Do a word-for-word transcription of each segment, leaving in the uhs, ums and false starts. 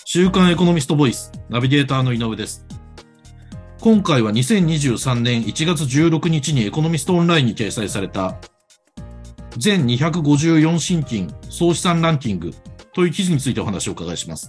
週刊エコノミストボイスナビゲーターの井上です。今回はにせんにじゅうさんねんいちがつじゅうろくにちにエコノミストオンラインに掲載された全にひゃくごじゅうよん新金総資産ランキングという記事についてお話をお伺いします。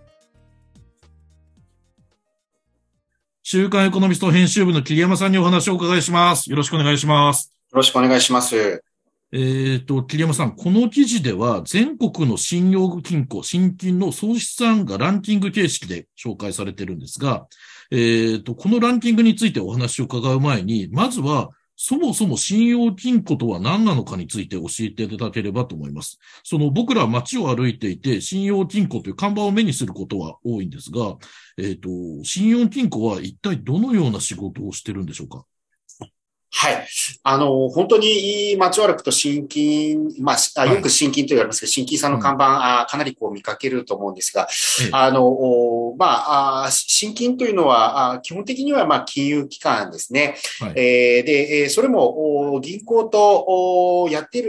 週刊エコノミスト編集部の桐山さんにお話をお伺いします。よろしくお願いします。 よろしくお願いします。 えーと、桐山さん、この記事では全国の信用金庫、新金の総資産がランキング形式で紹介されているんですが、えーと、このランキングについてお話を伺う前に、まずはそもそも信用金庫とは何なのかについて教えていただければと思います。その僕らは街を歩いていて、信用金庫という看板を目にすることは多いんですが、えーと、信用金庫は一体どのような仕事をしているんでしょうか？ はい。あの、本当に街を歩くと新金、まあ、よく新金と言われますけど、新金さんの看板、うん、あかなりこう見かけると思うんですが、ええ、あの、まあ、新金というのは、基本的にはまあ金融機関ですね。はい、えー、で、それも銀行とやっている、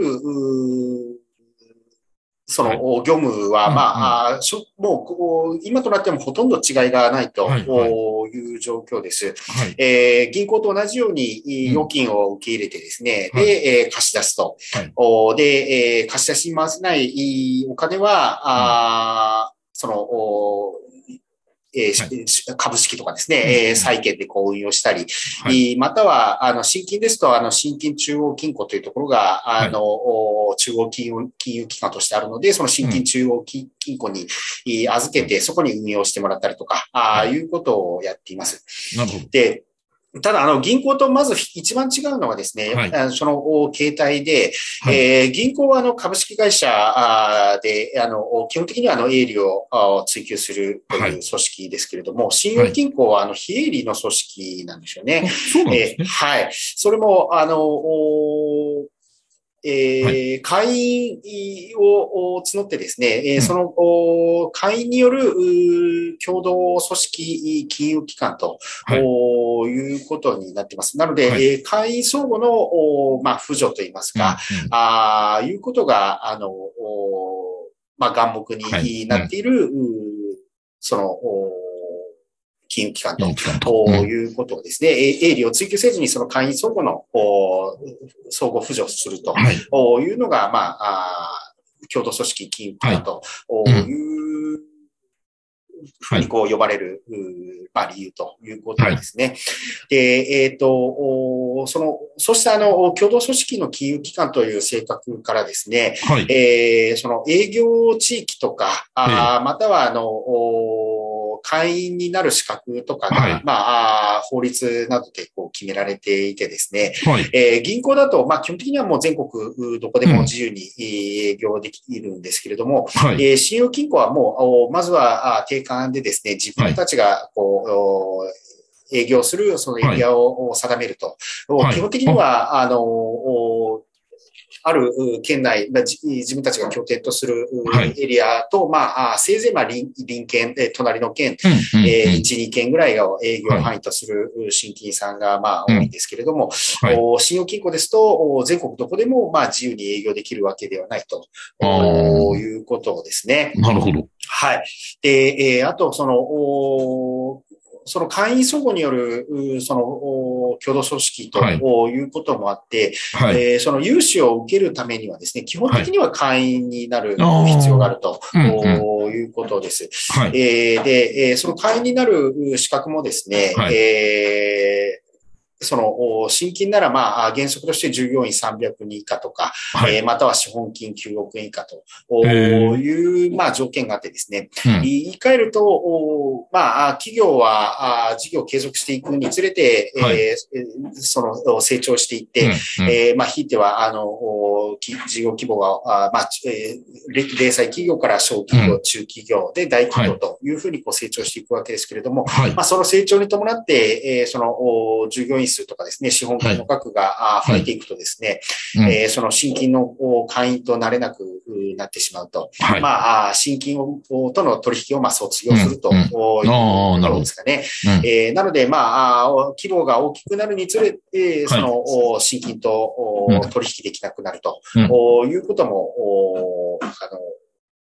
その業務は、まあ、もう、今となってもほとんど違いがないという状況です。はいえー、銀行と同じように預金を受け入れてですね、うん、で、えー、貸し出すと。はい、で、えー、貸し出しに回せないお金は、うん、あその、えーはい、株式とかですね、うんえー、債券でこう運用したり、はい、または、あの、新金ですと、あの、新金中央金庫というところが、あの、はい、中央金融、金融機関としてあるので、その新金中央金庫に預けて、そこに運用してもらったりとか、ああいうことをやっています。なるほど。でただ、あの、銀行とまず一番違うのはですね、はい、その形態で、はいえー、銀行はあの株式会社で、あの、基本的にはあの営利を追求するという組織ですけれども、はい、信用金庫はあの非営利の組織なんですよね。はい、 そうなんですね。 えー、はい。それも、あの、えーはい、会員を募ってですね、うん、その会員による共同組織金融機関と、はい、いうことになっています。なので、はい、会員相互の、まあ、扶助といいますか、うんうん、あいうことが、あの、まあ、眼目になっている、はいうん、その、金融機関ということをですね、営利を追求せずにその会員相互の相互扶助するというのが、まあ、共同組織金融機関というふうにこう呼ばれる、まあ、理由ということですね。はい、で、えっと、その、そうしたあの、共同組織の金融機関という性格からですね、はい、えー、その営業地域とか、あまたはあの、会員になる資格とかが、はい、まあ、法律などでこう決められていてですね、はいえー、銀行だと、まあ、基本的にはもう全国どこでも自由に営業できるんですけれども、うんはいえー、信用金庫はもう、まずは定款でですね、自分たちがこう、はい営業するそのエリアを定めると。はい、基本的には、あの、ある県内、自分たちが拠点とするエリアと、はい、まあ、せいぜいまあ隣、隣県、隣の県、うんうんうんえー、いち、に県ぐらいを営業範囲とする新金さんがまあ多いんですけれども、はい、信用金庫ですと、全国どこでもまあ自由に営業できるわけではないということですね。 なるほど。 はい。で、えー、あと、その、その会員相互による、その、共同組織ということもあって、はいえー、その融資を受けるためにはですね、基本的には会員になる必要があると、はい、いうことです。はいえー、で、その会員になる資格もですね、はいえーその、新金ならまあ、原則として従業員さんびゃくにん以下とか、はいえー、または資本金きゅうおくえん以下という、まあ、条件があってですね、うん、言い換えると、まあ、企業は事業を継続していくにつれて、はいえー、その、成長していって、うんうんえー、まあ、ひいては、あの、事業規模が、まあ、えー、零細企業から小企業、うん、中企業で大企業というふうにこう成長していくわけですけれども、はい、まあ、その成長に伴って、えー、その、従業員数とかですね、資本金の額が増えていくとですね、はいえー、その新金の会員となれなくなってしまうと、はい、まあ、新金との取引をまあ卒業するということですかね。うんえー、なので、まあ、規模が大きくなるにつれて、その、はい、新金と取引できなくなるということも、あの、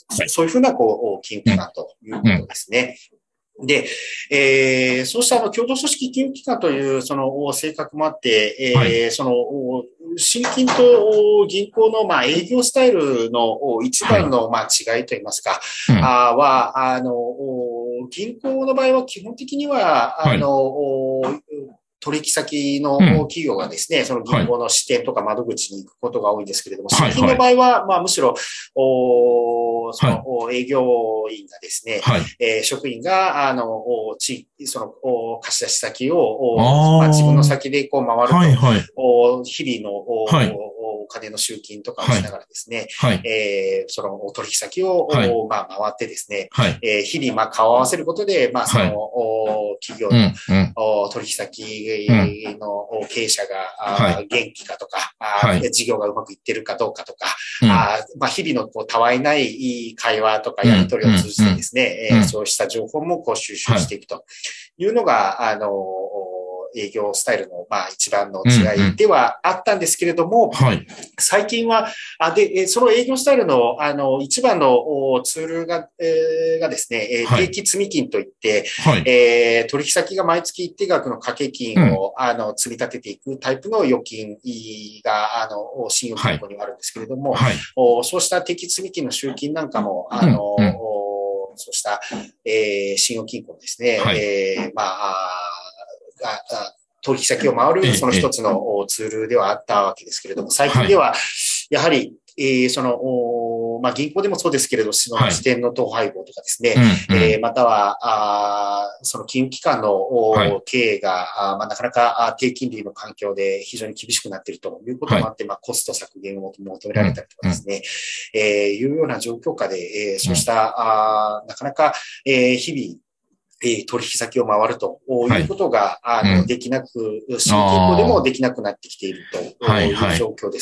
はい、 そういうふうな、こう、金融機関ということですね。うん、で、えー、そうしたあの共同組織金融機関というその性格もあって、えーはい、その信金と銀行のまあ営業スタイルの一番のまあ違いといいますか、はい、あは、あの、銀行の場合は基本的には、あの、はい、取引先の企業がですね、うん、その銀行の支店とか窓口に行くことが多いんですけれども、はい、信金の場合は、まあむしろ、おその営業員がですね、はい、えー、職員が、あの、地その貸し出し先を、まあ、自分の先でこう回ると、はいはい、日々の、はい、お金の集金とかをしながらですね、はい、えー、その取引先を、はい、まあ、回ってですね、はい、えー、日々まあ顔を合わせることで、まあその、はい、企業の、うんうん、取引先の経営者が、はい、元気かとか、はい、事業がうまくいってるかどうかとか、うん、あまあ、日々のこうたわいない会話とかやり取りを通じてですね、うんうん、えー、そうした情報もこう収集していくというのが、はい、あの、営業スタイルの、まあ、一番の違いではあったんですけれども、うんうん、はい、最近は、あ、で、その営業スタイルの、あの、一番のツールが、えー、がですね、はい、定期積み金といって、はい、えー、取引先が毎月一定額の掛け金を、うん、あの、積み立てていくタイプの預金が、あの、信用金庫にはあるんですけれども、はい、そうした定期積み金の集金なんかも、あの、うんうん、そうした、えー、信用金庫ですね、はい、えー、まあ、取引先を回るその一つのツールではあったわけですけれども、最近では、やはり、えー、その、まあ、銀行でもそうですけれど、その支店の統廃合とかですね、はい、えー、または、あその金融機関の経営が、はい、まあ、なかなか低金利の環境で非常に厳しくなっているということもあって、はい、まあ、コスト削減を求められたりとかですね、うん、えー、いうような状況下で、えー、そうした、あなかなか、えー、日々、取引先を回るということが、はい、あの、うん、できなく、新金庫でもできなくなってきているという状況です。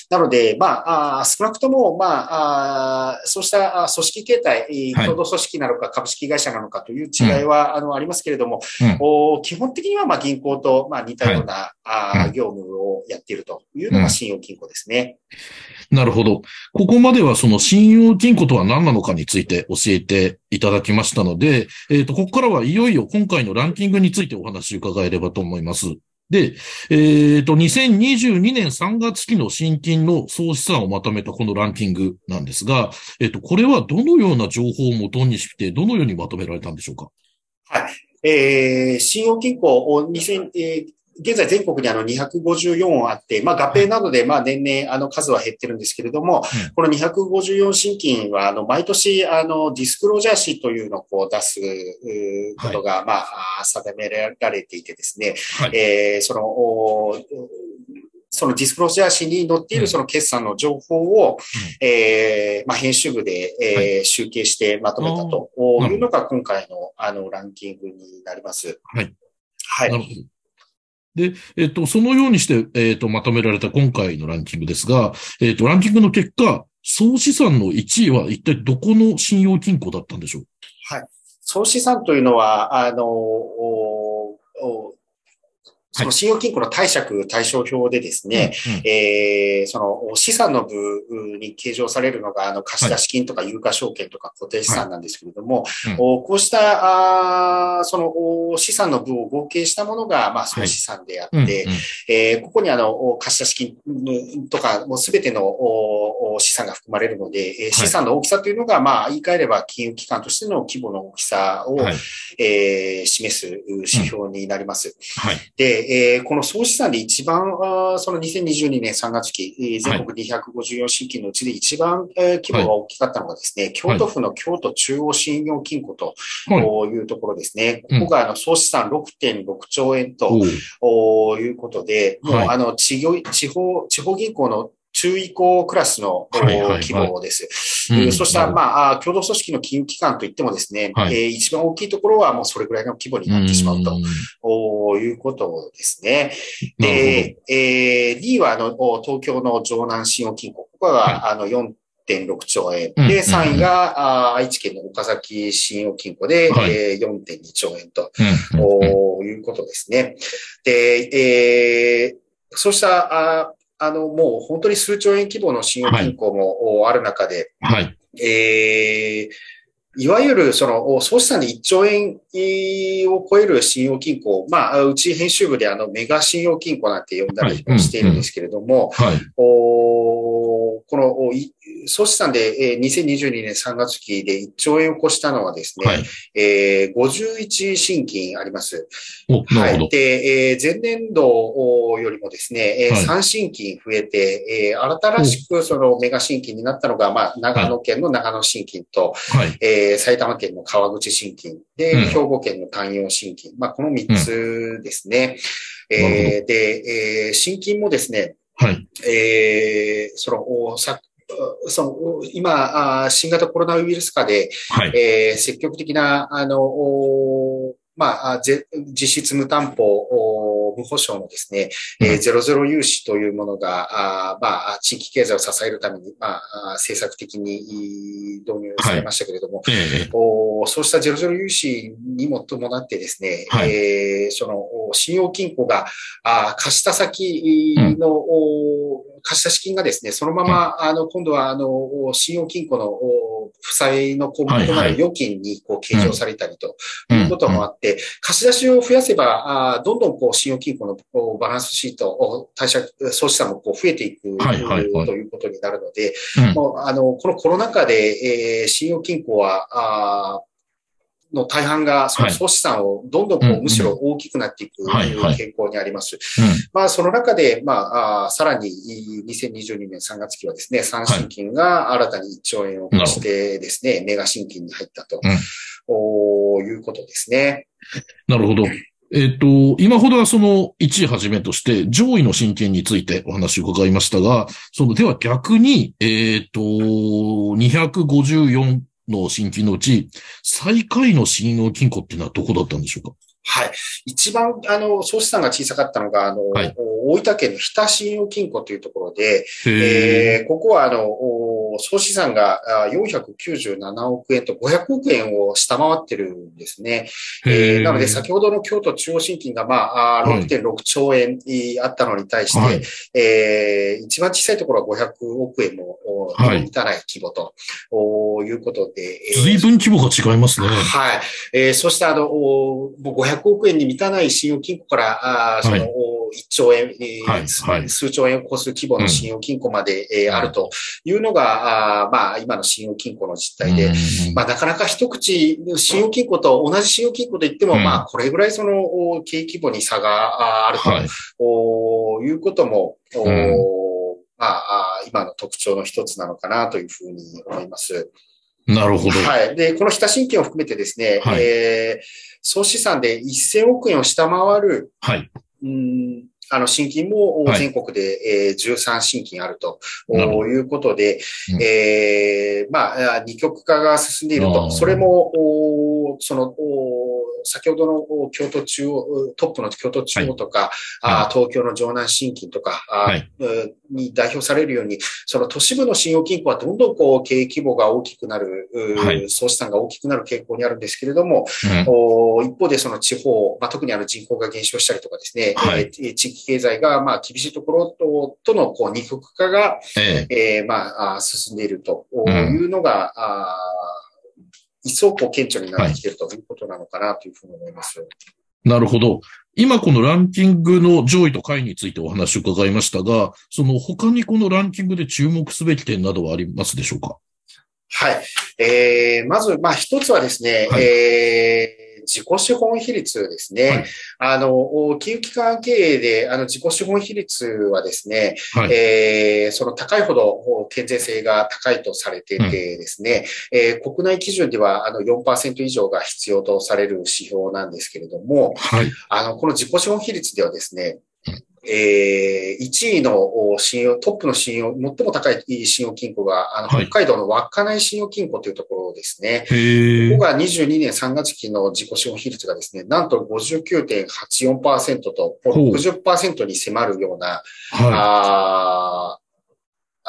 はいはい、なので、まあ、あ少なくとも、まあ、あそうした組織形態、共同組織なのか株式会社なのかという違いは、うん、あの、ありますけれども、うん、基本的には、まあ、銀行と、まあ、似たような、はい、あ業務をやっているというのが信用金庫ですね。 うん、なるほど。ここまではその信用金庫とは何なのかについて教えていただきましたので、えっと、ここからはいよいよ今回のランキングについてお話を伺えればと思います。で、えっと、にせんにじゅうにねんさんがつ期の新金の総資産をまとめたこのランキングなんですが、えっと、これはどのような情報をもとにして、どのようにまとめられたんでしょうか？ はい。えー、信用金庫をにせん、えー現在全国にあのにひゃくごじゅうよんあって、まあ合併などでまあ年々あの数は減ってるんですけれども、うん、このにひゃくごじゅうよん新金はあの毎年あのディスクロージャー誌というのをこう出すことがまあ定められていてですね、はい、えー、その、そのディスクロージャー誌に載っているその決算の情報を、うん、えー、まあ編集部で、えーはい、集計してまとめたというのが今回のあのランキングになります。 はい。はい。なるほど。で、えっと、そのようにして、えっと、まとめられた今回のランキングですが、えっと、ランキングの結果、総資産のいちいは一体どこの信用金庫だったんでしょう？ はい。総資産というのは、あの、おおその信用金庫の貸借対照表でですね、はい、うんうん、えー、その資産の部に計上されるのが、あの、貸出金とか有価証券とか固定資産なんですけれども、はい、うん、こうした、あその資産の部を合計したものが、まあ、総資産であって、はい、うんうん、えー、ここにあの、貸出金とか、もうすべての資産が含まれるので、はい、資産の大きさというのが、まあ、言い換えれば金融機関としての規模の大きさを、はい、えー、示す指標になります。うん、はい。でえー、この総資産で一番、そのにせんにじゅうにねんさんがつ期、全国にひゃくごじゅうよん新金のうちで一番、えー、規模が大きかったのがですね、はい、京都府の京都中央信用金庫というところですね。はい、ここがあの総資産 ろくてんろくちょうえんということで、もうあの地方、地方、地方銀行の中移行クラスの規模です。うん、そうした、まあ、共同組織の金融機関といってもですね、はい、えー、一番大きいところはもうそれぐらいの規模になってしまうということですね。で、えー、にいはあの東京の城南信用金庫。ここは、はい、あの よんてんろくちょうえん。うん、で、さんいが、愛知県の岡崎信用金庫で、はい、えー、よんてんにちょうえんと、うん、いうことですね。で、えー、そうした、ああの、もう本当に数兆円規模の信用金庫もある中で、 はい。 えーいわゆる、その、総資産でいっちょうえんを超える信用金庫、まあ、うち編集部であの、メガ信用金庫なんて呼んだりもしているんですけれども、 はい。 おこの、総資産でにせんにじゅうにねんさんがつ期でいっちょうえんを超したのはですね、はい、えー、ごじゅういち信金あります。 はい。 で、えー、前年度よりもですね、はい、さん信金増えて、えー、新しくそのメガ信金になったのが、まあ、長野県の長野信金と、はい、えー、埼玉県の川口信金で、うん、兵庫県の丹陽信金、まあ、このみっつですね。うん、えー、で、えー、信金もですね、はい、えー、その、さその今、新型コロナウイルス禍で、はい、えー、積極的な、あの、まあ、実質無担保、無保証のですね、うん、えー、ゼロゼロ融資というものが、あまあ、地域経済を支えるために、まあ、政策的に導入されましたけれども、はい、えー、おそうしたゼロゼロ融資にも伴ってですね、はい、えー、その、信用金庫が、あ貸した先の、うん、貸した資金がですね、そのまま、うん、あの、今度は、あの、信用金庫の負債の項目となる預金に、こう、計上されたりということもあって、貸し出しを増やせば、あどんどん、こう、信用金庫のバランスシート、貸借、総資産も、こう、増えていく、はいはいはい、ということになるので、うん、もうあの、このコロナ禍で、えー、信用金庫は、あの大半がその総資産をどんどんこうむしろ大きくなっていく傾向にあります。まあその中で、まあ、あさらににせんにじゅうにねんさんがつ期はですね、さん信金が新たにいっちょうえんを超してですね、メガ信金に入ったと、うん、いうことですね。 なるほど。えっと、今ほどはそのいちいはじめとして上位の信金についてお話を伺いましたが、そのでは逆に、えっと、にひゃくごじゅうよんの信金のうち、最下位の信用金庫っていうのはどこだったんでしょうか？ はい。一番、あの、総資産が小さかったのが、あの、はい、大分県の日田信用金庫というところで、えー、ここは、あの、総資産がよんひゃくきゅうじゅうななおくえんとごひゃくおくえんを下回ってるんですね。えー、なので、先ほどの京都中央信金が、まあ、ろくてんろくちょうえんあったのに対して、はい、えー、一番小さいところはごひゃくおくえんも満たない規模ということで。 随分規模が違いますね。 はい。えー、そして、あの、ごひゃくおくえんに満たない信用金庫から、あその、はい、いっちょうえん、はいはい、数兆円を超す規模の信用金庫まで、うん、えー、あるというのが、あまあ、今の信用金庫の実態で、うん、まあ、なかなか一口、信用金庫と同じ信用金庫といっても、うん、まあ、これぐらいその、経営規模に差があると、はい、おいうことも、おまあ、今の特徴の一つなのかなというふうに思います。 なるほど。 はい。で、この日田信金を含めてですね、はい、えー、総資産でせんおくえんを下回る、はい。うんあの、信金も全国で、はいえー、じゅうさん信金あるということで、うん、えー、まあ、二極化が進んでいると。それも、その、先ほどの京都中央、トップの京都中央とか、はい、あ東京の城南信金とか、はい、に代表されるように、その都市部の信用金庫はどんどんこう経営規模が大きくなる、はい、総資産が大きくなる傾向にあるんですけれども、うん、一方でその地方、まあ、特にあの人口が減少したりとかですね、はい、えー、地域経済がまあ厳しいところと、とのこう二極化が、えーえー、まあ進んでいるというのが、うん、あ一層こう顕著になってきているということなのかなというふうに思います。はい、 なるほど。今このランキングの上位と下位についてお話を伺いましたが、その他にこのランキングで注目すべき点などはありますでしょうか？ はい。えー、まず、まあ一つはですね、はい、えー自己資本比率ですね。はい、あの、金融機関経営で、あの、自己資本比率はですね、はい、えー、その高いほど健全性が高いとされていてですね、うん、えー、国内基準では、あの、よんパーセント以上が必要とされる指標なんですけれども、はい、あの、この自己資本比率ではですね、えー、いちいの信用、トップの信用、最も高い信用金庫が、あの、北海道の稚内信用金庫というところですね。ここがにじゅうにねんさんがつ期の自己資本比率がですね、なんと ごじゅうきゅうてんはちよんパーセント と、ろくじゅっパーセントに迫るような、はい、あ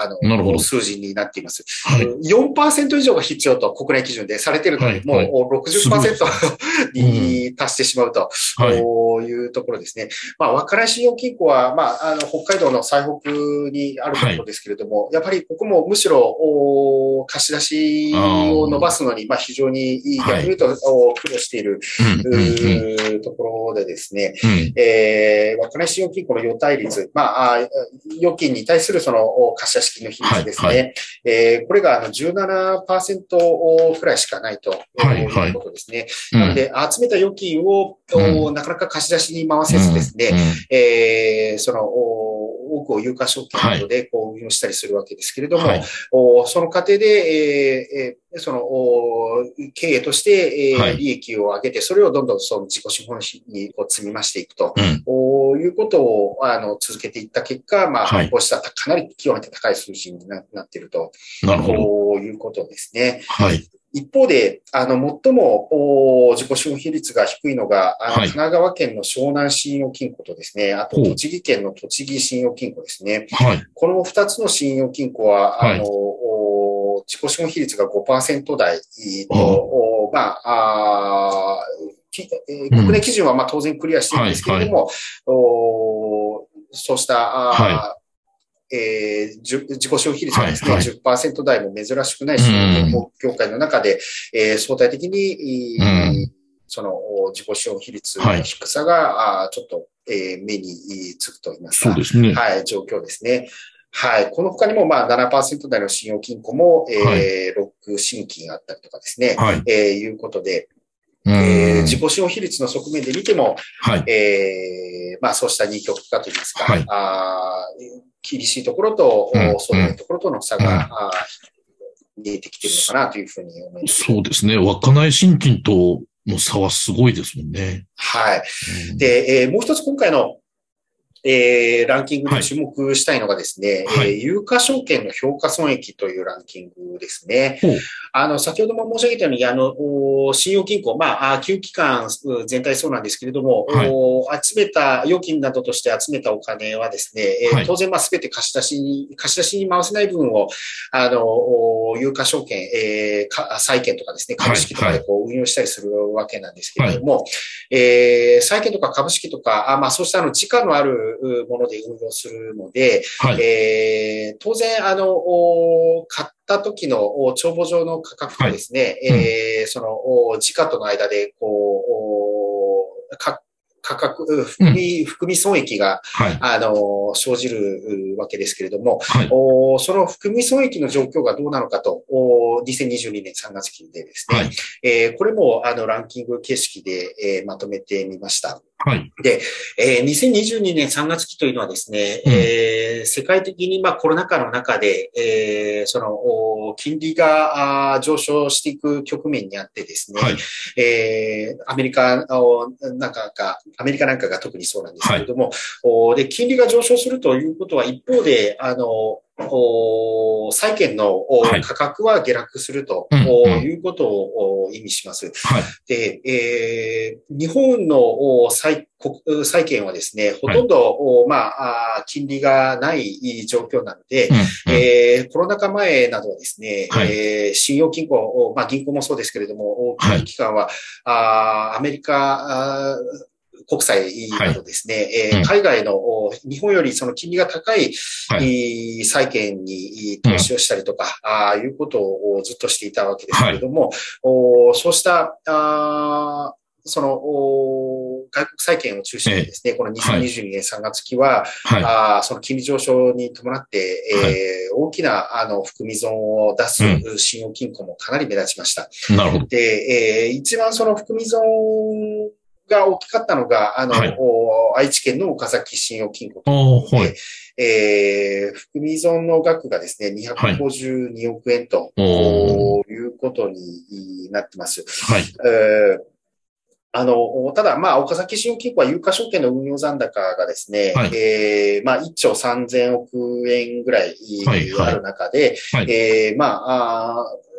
あの、 なるほど。 数字になっています。 はい。 よんパーセント以上が必要と国内基準でされているので、はいはい、もう ろくじゅっパーセント に達してしまうと、うん、いうところですね。まあ、稚内信用金庫は、まあ、あの、北海道の最北にあるところですけれども、はい、やっぱりここもむしろ、貸し出しを伸ばすのに、まあ、非常に逆に言うと、はい、苦労している、うん、ところでですね、うん、えー、稚内信用金庫の預貸率、まあ、預金に対するその貸し出し金の比率ですね、はいはい、えー、これがあの じゅうななパーセント くらいしかないということですね。はいはい、なので、集めた預金を、うん、なかなか貸し出しに回せずですね、うんうん、えー、その、多くを有価証券などでこう運用したりするわけですけれども、はい、その過程で、えー、その経営として、えーはい、利益を上げて、それをどんどんその自己資本費にこう積み増していくと、うん、いうことをあの続けていった結果、まあ、はい、こうしたかなり極めて高い数字になっていると、なるほど、こういうことですね。はい。一方で、あの、最も、自己資本比率が低いのが、あの、神奈川県の湘南信用金庫とですね、あと、栃木県の栃木信用金庫ですね。はい。この二つの信用金庫は、あの、はい、自己資本比率が ごパーセント 台と、まあ、あ国内基準はまあ当然クリアしているんですけれども、うんはいはい、そうした、はいえー、自己消費率がですね、はいはい、じゅっパーセント 台も珍しくない信用金庫業界の中で、えー、相対的に、うん、その自己消費率の低さが、はい、ちょっと、えー、目につくと言いますか、そうですね。はい、状況ですね。はい。この他にも、まあ、ななパーセント 台の信用金庫も、えーはい、ろく新規があったりとかですね、はい、えー、いうことで、えー、自己資本比率の側面で見ても、はい、えー、まあそうした二極化といいますか、はい、あ厳しいところと、うん、そうでないところとの差が、うん、見えてきているのかなというふうに思います。 そうですね。稚内信金との差はすごいですもんね。 はい。うん、で、えー、もう一つ今回のえー、ランキングで注目したいのがですね、はい、えー、有価証券の評価損益というランキングですね。あの、先ほども申し上げたように、あの、信用金庫、まあ、金融機関全体そうなんですけれども、はい、集めた、預金などとして集めたお金はですね、えーはい、当然、まあ、すべて貸し出しに、貸し出しに回せない分を、あの、有価証券、えー、債券とかですね、株式とかでこう運用したりするわけなんですけれども、はい、えー、債券とか株式とか、あまあ、そうしたあの、時価のあるもので運用するので、はい、えー、当然、あの、買った時の帳簿上の価格とですね、はいうん、えー、その、時価との間で、こう、か価格、含み、うん、含み損益が、はい、あの、生じるわけですけれども、はい、おその含み損益の状況がどうなのかと、おにせんにじゅうにねんさんがつ期でですね、はいえー、これも、あの、ランキング形式で、えー、まとめてみました。はい。で、えー、にせんにじゅうにねんさんがつ期というのはですね、うん、えー、世界的にまあコロナ禍の中で、えー、その、金利が上昇していく局面にあってですね、はい、えー、アメリカなんかが、アメリカなんかが特にそうなんですけれども、はい、で、金利が上昇するということは一方で、あの、債券の価格は下落するということを意味します。はい、で、えー、日本の債債券はですね、ほとんど、はい、まあ、金利がない状況なので、うんうんえー、コロナ禍前などはですね、はいえー、信用金庫、まあ、銀行もそうですけれども、金融機関は、はい、あアメリカ、国債などですね、はいえーうん、海外の日本よりその金利が高い、はい、債券に投資をしたりとか、うん、あいうことをずっとしていたわけですけれども、はい、そうしたあその外国債券を中心にですね、えー、このにせんにじゅうにねんさんがつ期は、はい、あその金利上昇に伴って、はい、えー、大きなあの含み損を出す信用金庫もかなり目立ちました。うん、なるほど。で、えー、一番その含み損が大きかったのが、あの、はい、愛知県の岡崎信用金庫ということで、はいえー、含み損の額がですね、にひゃくごじゅうにおくえんということになってます。はいえーあの、ただ、まあ、岡崎信用金庫は有価証券の運用残高がですね、はい、えー、まあ、いっちょうさんぜんおくえんぐらいある中で、はいはいえー、まあ、あ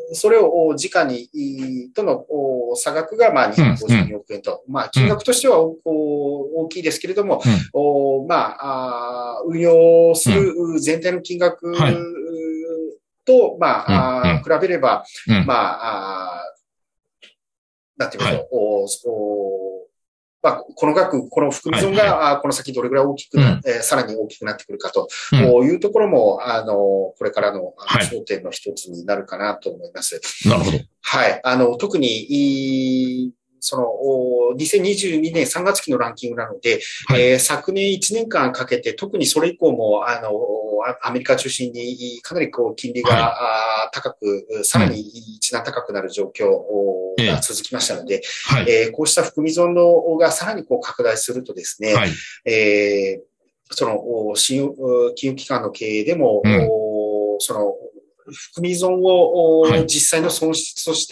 それを直に、との差額が、まあ、にひゃくごじゅうにおくえんと。まあ、金額としては大きいですけれども、まあ、運用する全体の金額と、まあ、比べれば、まあ、なんていうか、まあ、この額、この含み損が、はいはい、この先どれぐらい大きくな、うんえー、さらに大きくなってくるかと、うん、いうところも、あの、これからの、あの焦点の一つになるかなと思います。 なるほど。 はい。あの、特に、その、にせんにじゅうにねんさんがつきのランキングなので、はいえー、昨年いちねんかんかけて、特にそれ以降も、あの、アメリカ中心にかなりこう金利が、はい、高く、さらに一段高くなる状況が続きましたので、はい、えー、こうした含み損のがさらにこう拡大するとですね、はい、えー、その信用金融機関の経営でも、うん、その含み損を実際の損失として、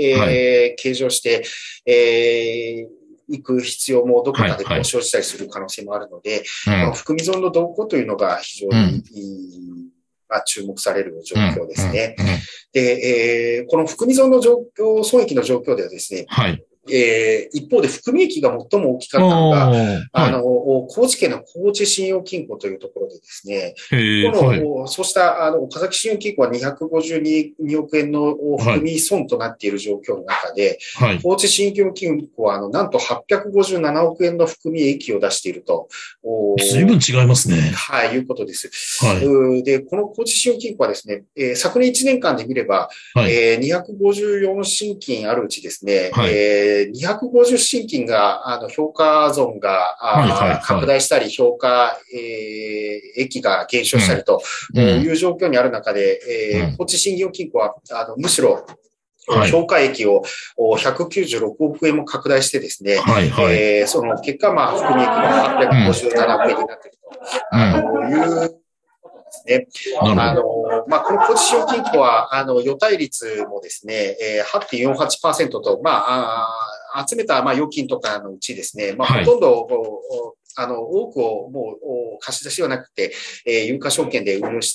はいえー、計上して、えー行く必要もどこかでこう生じたりする可能性もあるので、はいはい、この含み損の動向というのが非常に、うんまあ、注目される状況ですね。うんうんうん、で、えー、この含み損の状況、損益の状況ではですね、はいえー、一方で含み益が最も大きかったのが、あの、はい、高知県の高知信用金庫というところでですね、この、はい、そうした、あの、岡崎信用金庫はにひゃくごじゅうにおくえんの含み損となっている状況の中で、はい、高知信用金庫は、あの、なんとはっぴゃくごじゅうななおくえんの含み益を出していると。 随分違いますね。 はい、いうことです。はい。で、この高知信用金庫はですね、えー、昨年いちねんかんで見れば、はいえー、にひゃくごじゅうよん信金あるうちですね、はいえーにひゃくごじゅう信金が、あの、評価損が、はいはいはい、拡大したり、評価、えー、益が減少したりという状況にある中で、うん、えー、高知信用金庫は、あの、むしろ、はい、評価益をひゃくきゅうじゅうろくおくえんも拡大してですね、はいはいえー、その結果、まあ、含み益がはっぴゃくごじゅうななおくえんになっていると、うん、あのいうですね。あの、まあ、この高知信用金庫は、あの、予貸率もですね、えー、はちてんよんはちパーセント と、まあ、あ集めた、まあ、預金とかのうちですね、まあ、ほとんど、はいあの、多くをもう貸し出しはなくて、えー、有価証券で運用して、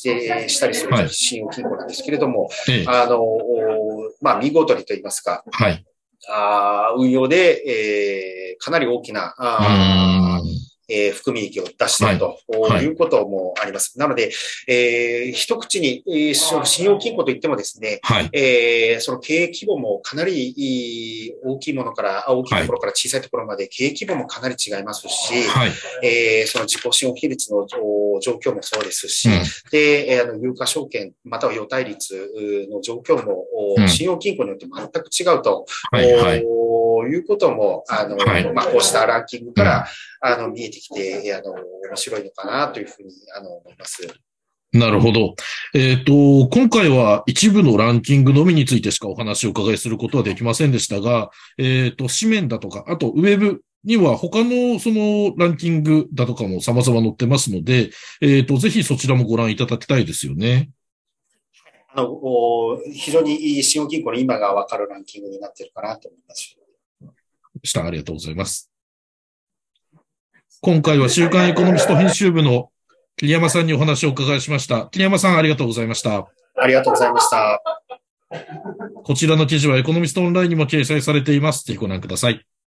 したりする信用金庫なんですけれども、はい、あの、まあ、見事にと言いますか、はい、あ運用で、えー、かなり大きな、あえー、含み益を出していると、はい、いうこともあります。なので、えー、一口に、えー、信用金庫といってもですね、はいえー、その経営規模もかなり大きいものから、大きいところから小さいところまで経営規模もかなり違いますし、はいえー、その自己信用比率の状況もそうですし、うん、で、あの有価証券または予貸率の状況も、うん、信用金庫によって全く違うと、はいはい、いうことも、あの、はい、まあ、こうしたランキングから、うん、あの、見えてきて、あの、面白いのかなというふうに、あの、思います。 なるほど。えっと、今回は一部のランキングのみについてしかお話をお伺いすることはできませんでしたが、えっと、紙面だとか、あとウェブには他のそのランキングだとかも様々載ってますので、えっと、ぜひそちらもご覧いただきたいですよね。 あの、非常に信用金庫の今がわかるランキングになっているかなと思います。 したありがとうございます。今回は週刊エコノミスト編集部の桐山さんにお話をお伺いしました。桐山さんありがとうございました。 ありがとうございました。 こちらの記事はエコノミストオンラインにも掲載されています。ぜひご覧ください。